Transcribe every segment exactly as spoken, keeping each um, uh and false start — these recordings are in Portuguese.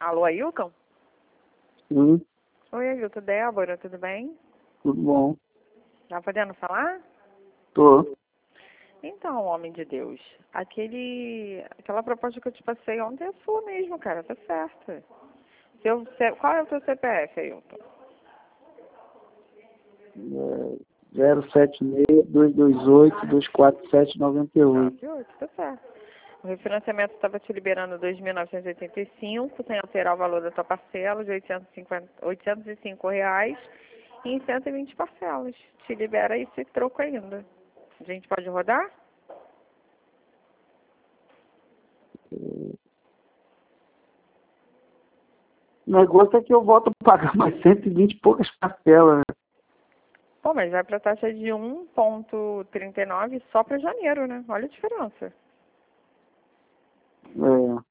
Alô, Ailton? Sim, Oi, Ailton. Débora, tudo bem? tudo bom. Tá podendo falar? Tô. Então, homem de Deus, aquele, aquela proposta que eu te passei ontem é sua mesmo, cara, tá certa. Seu, seu, qual é o teu C P F, Ailton? É, zero sete seis, dois dois oito, dois quatro sete, nove oito. nove oito, tá certo. O refinanciamento estava te liberando dois mil novecentos e oitenta e cinco, sem alterar o valor da tua parcela de oitocentos e cinquenta, oitocentos e cinco reais e em cento e vinte parcelas. Te libera esse troco ainda. A gente pode rodar? O negócio é que eu volto a pagar mais cento e vinte e poucas parcelas, né? Pô, mas vai para a taxa de um vírgula trinta e nove só para janeiro, né? Olha a diferença. É.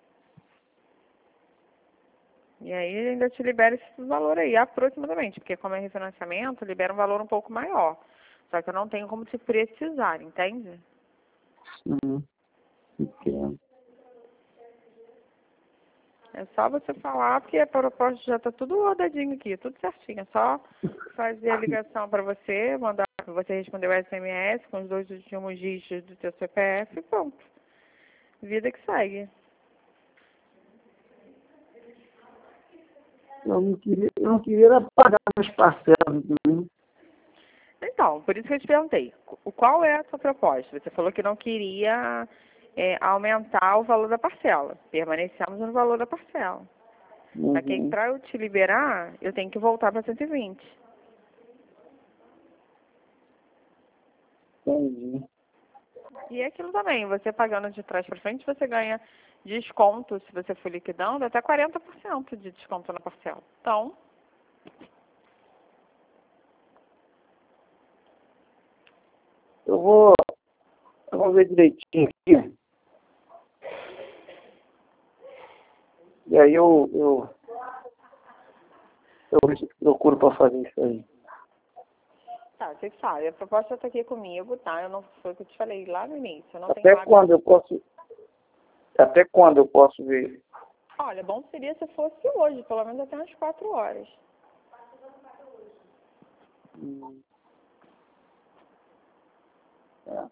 E aí ainda te libera esse valor aí, aproximadamente, porque como é refinanciamento, libera um valor um pouco maior. Só que eu não tenho como te precisar, entende? Sim, entendo. É só você falar, porque a proposta já está tudo rodadinho aqui, tudo certinho. É só fazer a ligação para você, mandar você responder o S M S com os dois últimos dígitos do teu C P F e pronto. Vida que segue. Eu não queria, eu não queria era pagar mais parcelas, entendeu? Então, por isso que eu te perguntei, o- qual é a sua proposta? Você falou que não queria é, aumentar o valor da parcela. Permanecemos no valor da parcela. Só que Uhum. para eu te liberar, eu tenho que voltar para cento e vinte. Entendi. E é aquilo também, você pagando de trás para frente, você ganha desconto, se você for liquidando, até quarenta por cento de desconto na parcela. Então, Eu vou, eu vou ver direitinho aqui. E aí eu, eu, eu vejo o que procuro para fazer isso aí. tá, você sabe, a proposta está aqui comigo, tá? Eu não foi o que eu te falei lá no início, eu não tenho Até hábito. quando eu posso, até quando eu posso ver? Olha, bom seria se fosse hoje, pelo menos até umas quatro horas. Hum. É.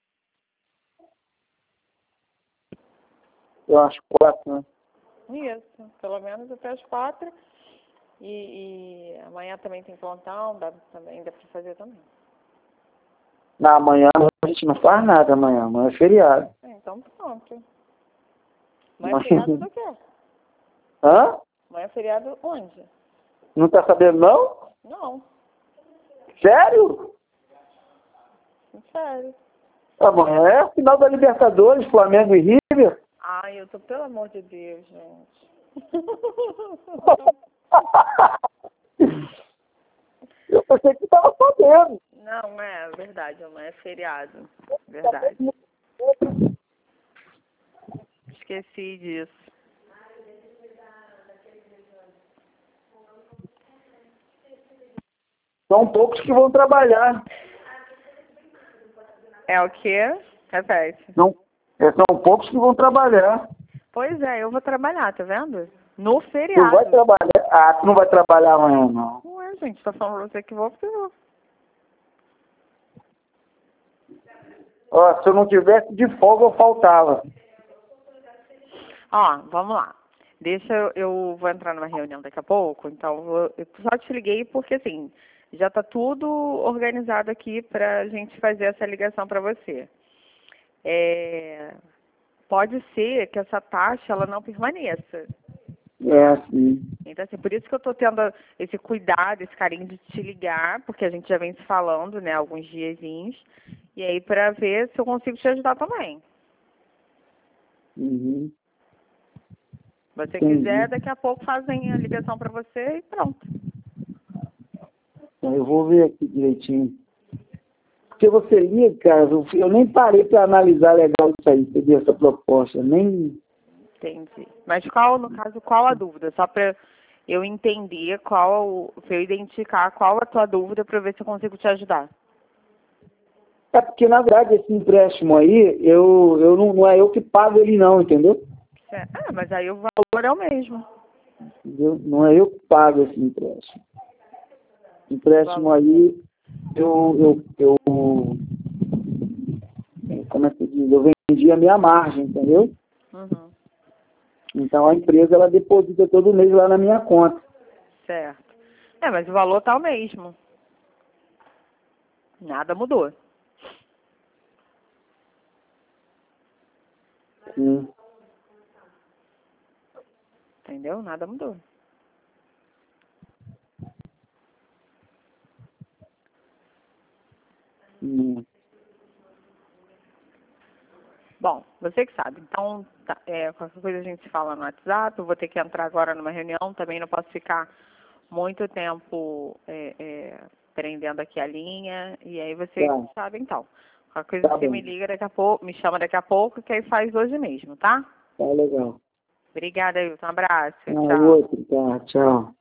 Eu acho quatro, né? Isso, pelo menos até as quatro. E, e amanhã também tem plantão, dá, também dá para fazer também. Na manhã a gente não faz nada amanhã, amanhã é feriado. É, então pronto. Amanhã é feriado do quê? Hã? Amanhã é feriado onde? Não tá sabendo não? Não, Sério? sério. Amanhã é a final da Libertadores, Flamengo e River. Ai, eu tô, pelo amor de Deus, gente. Eu pensei que tava sabendo. Não, é verdade, amanhã é feriado. Verdade. Esqueci disso. São poucos que vão trabalhar. É o quê? Repete. Não, é, são poucos que vão trabalhar. Pois é, eu vou trabalhar, tá vendo? No Tu feriado. vai trabalhar? Ah, tu não vai trabalhar amanhã, não. Ué, gente, tá falando pra você que vou, porque eu vou. Ó, se eu não tivesse de folga, eu faltava. Ó, vamos lá. Deixa eu, eu vou entrar numa reunião daqui a pouco, então eu, vou- eu só te liguei porque assim, já tá tudo organizado aqui pra gente fazer essa ligação pra você. É, pode ser que essa taxa ela não permaneça. É assim. Então, assim, por isso que eu tô tendo esse cuidado, esse carinho de te ligar, porque a gente já vem se falando, né, alguns diazinhos, e aí pra ver se eu consigo te ajudar também. Uhum. Se você Entendi. quiser, daqui a pouco fazem a ligação pra você e pronto. Então, eu vou ver aqui direitinho. Porque você liga, cara, eu, eu nem parei para analisar legal isso aí, entendeu? Essa proposta. Nem. Entendi. Mas qual, no caso, qual a dúvida? Só pra eu entender qual, pra eu identificar qual a tua dúvida pra eu ver se eu consigo te ajudar. É porque, na verdade, esse empréstimo aí, eu, eu não, não é eu que pago ele não, entendeu? É, mas aí o valor é o mesmo. Entendeu? Não é eu que pago esse empréstimo. Empréstimo aí, eu, eu, eu, como é que diz? Eu vendi a minha margem, entendeu? Uhum. Então a empresa, ela deposita todo mês lá na minha conta. Certo. É, mas o valor tá o mesmo. Nada mudou. Sim. Entendeu? Nada mudou. Hum. Bom, você que sabe. Então, tá, é, qualquer coisa a gente se fala no WhatsApp. Eu vou ter que entrar agora numa reunião. Também não posso ficar muito tempo é, é, prendendo aqui a linha. E aí você Tá. sabe, então. Qualquer coisa Tá você bom. me liga daqui a pouco, me chama daqui a pouco, que aí faz hoje mesmo, tá? Tá legal. Obrigada, Ailton. Um abraço. Ah, o Tchau. outro, tá. Tchau.